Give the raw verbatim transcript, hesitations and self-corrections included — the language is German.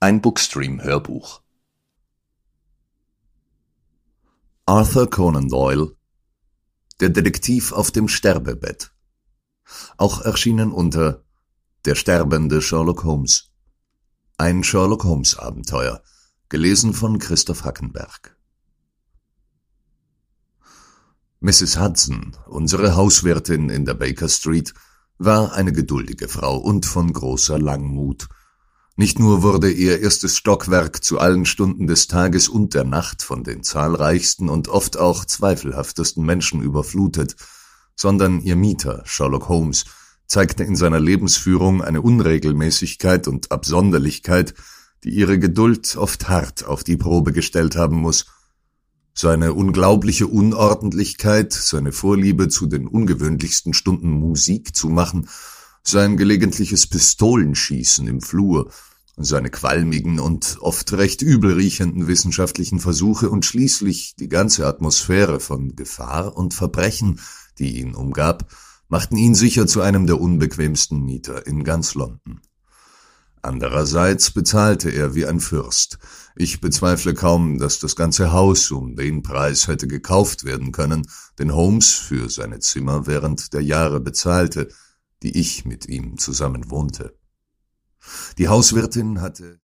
Ein Bookstream-Hörbuch. Arthur Conan Doyle, der Detektiv auf dem Sterbebett. Auch erschienen unter Der sterbende Sherlock Holmes. Ein Sherlock-Holmes-Abenteuer, gelesen von Christoph Hackenberg. Misses Hudson, unsere Hauswirtin in der Baker Street, war eine geduldige Frau und von großer Langmut. Nicht nur wurde ihr erstes Stockwerk zu allen Stunden des Tages und der Nacht von den zahlreichsten und oft auch zweifelhaftesten Menschen überflutet, sondern ihr Mieter, Sherlock Holmes, zeigte in seiner Lebensführung eine Unregelmäßigkeit und Absonderlichkeit, die ihre Geduld oft hart auf die Probe gestellt haben muss. Seine unglaubliche Unordentlichkeit, seine Vorliebe zu den ungewöhnlichsten Stunden Musik zu machen, sein gelegentliches Pistolenschießen im Flur, seine qualmigen und oft recht übel riechenden wissenschaftlichen Versuche und schließlich die ganze Atmosphäre von Gefahr und Verbrechen, die ihn umgab, machten ihn sicher zu einem der unbequemsten Mieter in ganz London. Andererseits bezahlte er wie ein Fürst. Ich bezweifle kaum, dass das ganze Haus um den Preis hätte gekauft werden können, den Holmes für seine Zimmer während der Jahre bezahlte, die ich mit ihm zusammen wohnte. Die Hauswirtin hatte